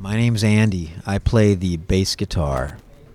My name's Andy. I play the bass guitar.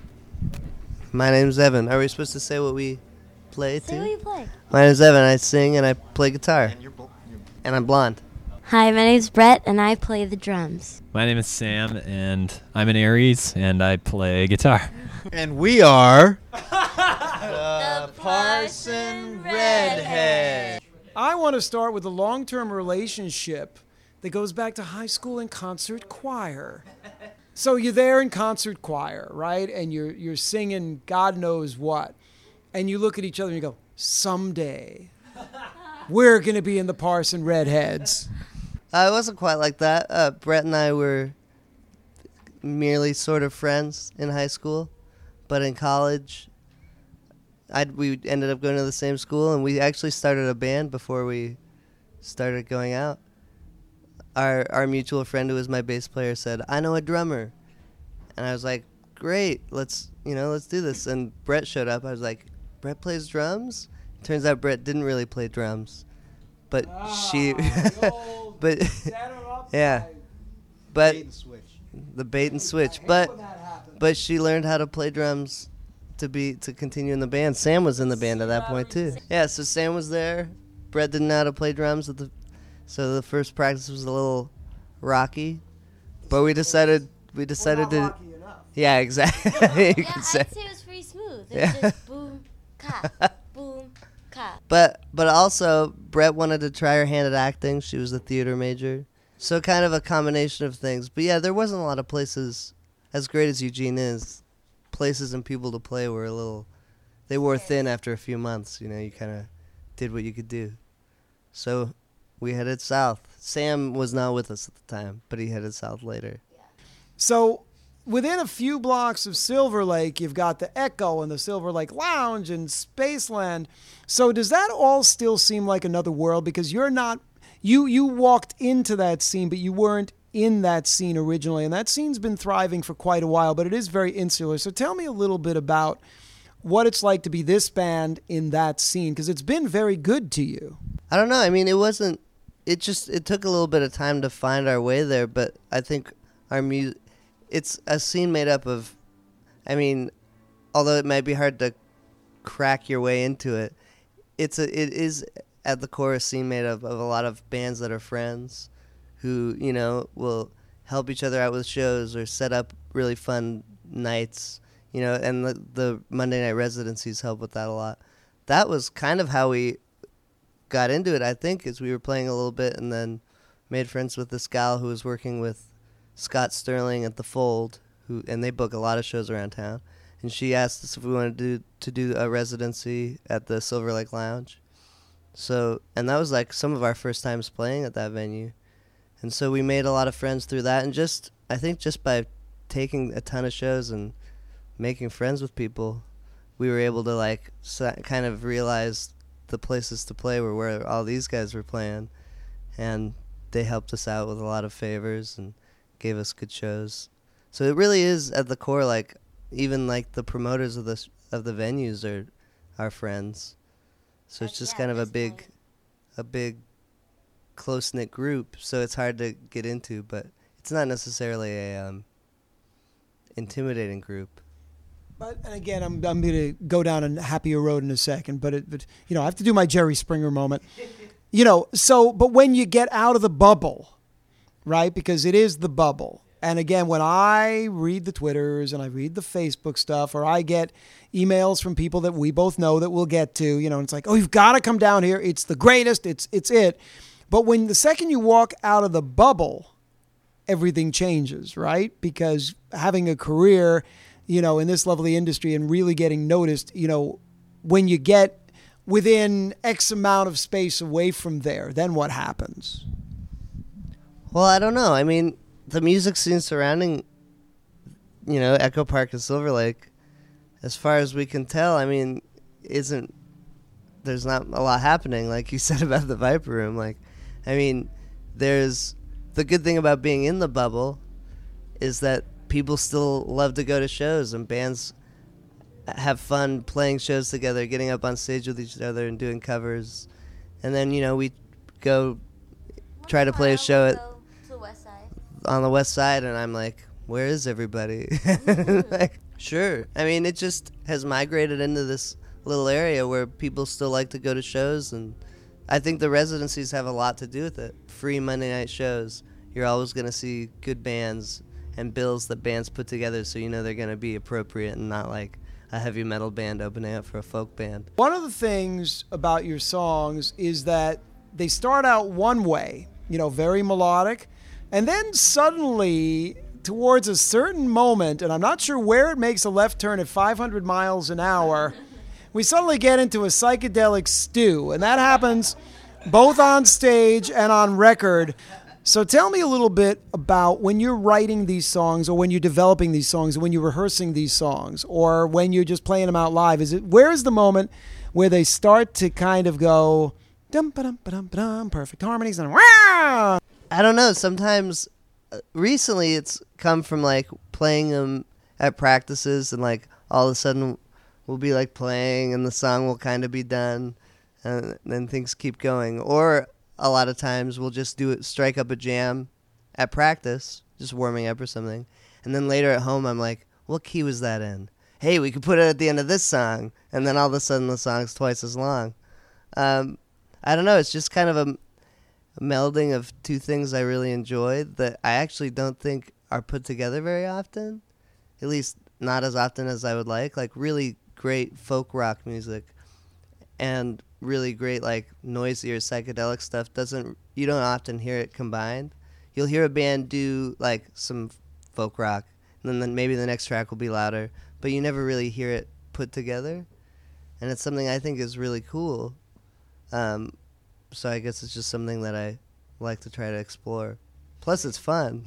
My name's Evan. Are we supposed to say what we play too? Say what you play. My name's Evan. I sing and I play guitar. And I'm blonde. Hi, my name's Brett, and I play the drums. My name is Sam, and I'm an Aries, and I play guitar. And we are... the Parson Redhead. I want to start with a long-term relationship that goes back to high school and concert choir. So you're there in concert choir, right? And you're singing God knows what. And you look at each other and you go, someday we're going to be in the Parson Redheads. It wasn't quite like that. Brett and I were merely sort of friends in high school. But in college, we ended up going to the same school, and we actually started a band before we started going out. Our mutual friend, who was my bass player, said, "I know a drummer," and I was like, "Great, let's do this." And Brett showed up. I was like, "Brett plays drums?" Turns out Brett didn't really play drums, but but yeah, but the bait and switch, but she learned how to play drums to continue in the band. Sam was in the band at that point too. Yeah, so Sam was there. Brett didn't know how to play drums so the first practice was a little rocky, but we decided to. Yeah, exactly. Yeah, I'd say it was pretty smooth. It was just boom, ka, boom, ka. But also, Brett wanted to try her hand at acting. She was a theater major. So kind of a combination of things. But yeah, there wasn't a lot of places, as great as Eugene is, places and people to play were they wore thin after a few months. You kind of did what you could do. So we headed south. Sam was not with us at the time, but he headed south later. So within a few blocks of Silver Lake, you've got the Echo and the Silver Lake Lounge and Spaceland. So does that all still seem like another world? Because you're not, you walked into that scene, but you weren't in that scene originally. And that scene's been thriving for quite a while, but it is very insular. So tell me a little bit about what it's like to be this band in that scene, because it's been very good to you. I don't know. I mean, it took a little bit of time to find our way there, but I think our music, it's a scene made up of, I mean, although it might be hard to crack your way into it, it is at the core a scene made up of a lot of bands that are friends who, will help each other out with shows or set up really fun nights, and the Monday night residencies help with that a lot. That was kind of how we got into it, I think, is we were playing a little bit and then made friends with this gal who was working with Scott Sterling at The Fold, and they book a lot of shows around town. And she asked us if we wanted to do a residency at the Silver Lake Lounge. So, and that was like some of our first times playing at that venue. And so we made a lot of friends through that, and I think just by taking a ton of shows and making friends with people, we were able to kind of realize the places to play were where all these guys were playing, and they helped us out with a lot of favors and gave us good shows. So it really is at the core, even the promoters of the venues are our friends. So it's just kind of a big close-knit group, so it's hard to get into, but it's not necessarily a intimidating group. And again, I'm going to go down a happier road in a second, but I have to do my Jerry Springer moment. But when you get out of the bubble, right? Because it is the bubble. And again, when I read the Twitters and I read the Facebook stuff, or I get emails from people that we both know that we'll get to, and it's like, oh, you've got to come down here. It's the greatest. It's it. But when the second you walk out of the bubble, everything changes, right? Because having a career, in this level of the industry and really getting noticed, when you get within X amount of space away from there, then what happens? Well, I don't know. I mean, the music scene surrounding, Echo Park and Silver Lake, as far as we can tell, I mean, there's not a lot happening, like you said about the Viper Room. There's the good thing about being in the bubble is that people still love to go to shows, and bands have fun playing shows together, getting up on stage with each other and doing covers. And then, we go try to play a show at on the west side, and I'm like, where is everybody? Like, sure. I mean, it just has migrated into this little area where people still like to go to shows, and I think the residencies have a lot to do with it. Free Monday night shows. You're always going to see good bands and bills that bands put together, so you know they're going to be appropriate and not like a heavy metal band opening up for a folk band. One of the things about your songs is that they start out one way, very melodic, and then suddenly, towards a certain moment, and I'm not sure where it makes a left turn at 500 miles an hour, we suddenly get into a psychedelic stew, and that happens both on stage and on record. So tell me a little bit about when you're writing these songs, or when you're developing these songs, or when you're rehearsing these songs, or when you're just playing them out live. Where is the moment where they start to kind of go dum ba dum ba dum ba dum, perfect harmonies, and wow? I don't know. Sometimes, recently, it's come from like playing them at practices, and like all of a sudden we'll be like playing, and the song will kind of be done, and then things keep going. Or a lot of times we'll just strike up a jam at practice, just warming up or something. And then later at home, I'm like, what key was that in? Hey, we could put it at the end of this song. And then all of a sudden the song's twice as long. I don't know. It's just kind of a melding of two things I really enjoy that I actually don't think are put together very often. At least not as often as I would like. Like really great folk rock music and really great like noisier psychedelic stuff you don't often hear it combined. You'll hear a band do like some folk rock, and then maybe the next track will be louder, but you never really hear it put together, and it's something I think is really cool. So I guess it's just something that I like to try to explore. Plus it's fun.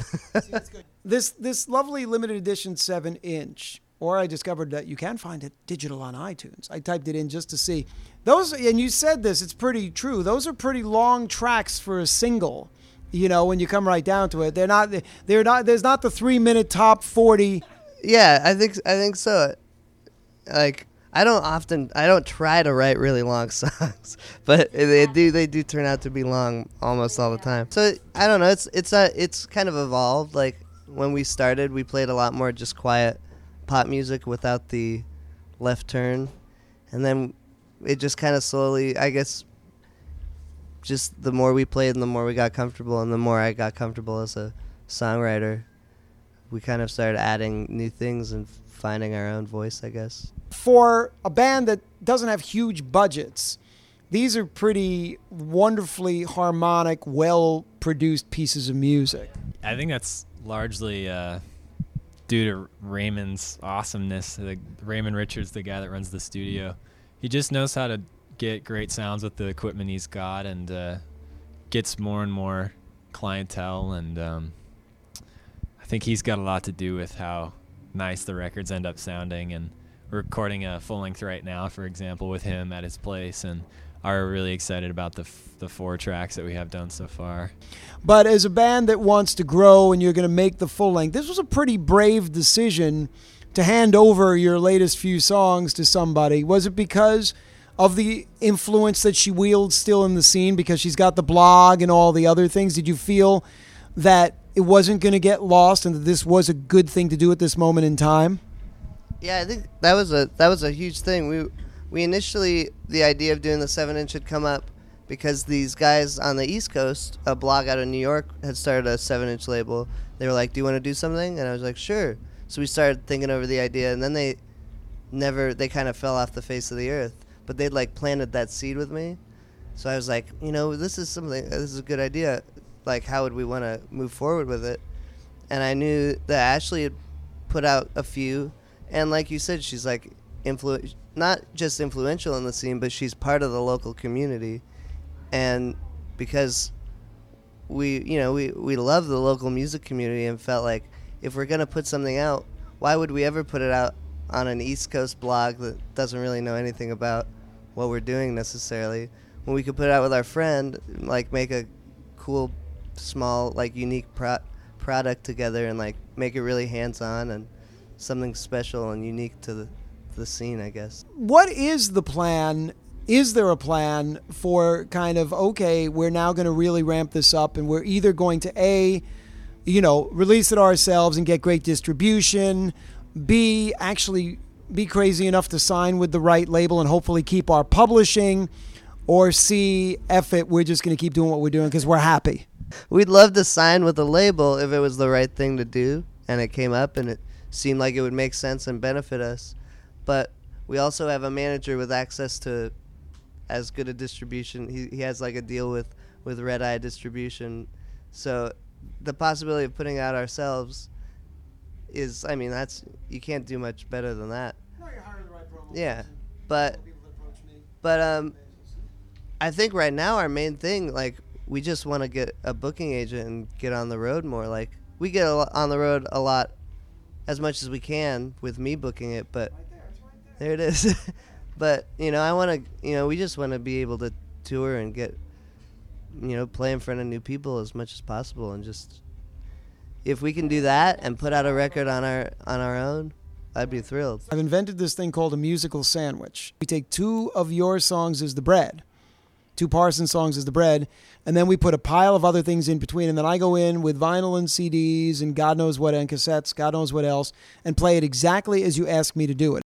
This lovely limited edition 7-inch, or I discovered that you can find it digital on iTunes. I typed it in just to see. Those, and you said this, it's pretty true. Those are pretty long tracks for a single. When you come right down to it, they're not. There's not the 3-minute top 40. Yeah, I think so. Like I don't try to write really long songs, but they do turn out to be long almost all the time. So I don't know. It's kind of evolved. Like when we started, we played a lot more just quiet pop music without the left turn, and then it just kind of slowly, I guess, just the more we played and the more we got comfortable, and the more I got comfortable as a songwriter, we kind of started adding new things and finding our own voice, I guess. For a band that doesn't have huge budgets, these are pretty wonderfully harmonic, well-produced pieces of music. I think that's largely due to Raymond's awesomeness. Raymond Richards, the guy that runs the studio, he just knows how to get great sounds with the equipment he's got, and gets more and more clientele, and I think he's got a lot to do with how nice the records end up sounding. And we're recording a full length right now, for example, with him at his place, and are really excited about the 4 tracks that we have done so far. But as a band that wants to grow and you're going to make the full length, this was a pretty brave decision to hand over your latest few songs to somebody. Was it because of the influence that she wields still in the scene, because she's got the blog and all the other things? Did you feel that it wasn't going to get lost and that this was a good thing to do at this moment in time? Yeah, I think that was a huge thing. We initially, the idea of doing the 7-inch had come up because these guys on the East Coast, a blog out of New York, had started a 7-inch label. They were like, do you want to do something? And I was like, sure. So we started thinking over the idea, and then they kind of fell off the face of the earth. But they'd like planted that seed with me. So I was like, this is a good idea. Like, how would we want to move forward with it? And I knew that Ashley had put out a few, and like you said, she's like not just influential in the scene, but she's part of the local community. And because we love the local music community, and felt like if we're going to put something out, why would we ever put it out on an East Coast blog that doesn't really know anything about what we're doing necessarily, when we could put it out with our friend, like make a cool, small, like unique product together, and like make it really hands-on and something special and unique to the scene, I guess. What is the plan? Is there a plan for kind of, okay, we're now going to really ramp this up, and we're either going to release it ourselves and get great distribution. B, actually be crazy enough to sign with the right label and hopefully keep our publishing. Or C, F it, we're just going to keep doing what we're doing because we're happy. We'd love to sign with a label if it was the right thing to do and it came up and it seemed like it would make sense and benefit us. But we also have a manager with access to as good a distribution. He has like a deal with Red Eye Distribution. So the possibility of putting out ourselves is, that's, you can't do much better than that. No, you're hiring the right promo. Yeah. But I think right now our main thing, like, we just want to get a booking agent and get on the road more. Like, we get on the road a lot, as much as we can with me booking it, but there it is. But, I want to, we just want to be able to tour and get, play in front of new people as much as possible. And just, if we can do that and put out a record on our own, I'd be thrilled. I've invented this thing called a musical sandwich. We take 2 of your songs as the bread, 2 Parsons songs as the bread, and then we put a pile of other things in between, and then I go in with vinyl and CDs and God knows what, and cassettes, God knows what else, and play it exactly as you ask me to do it.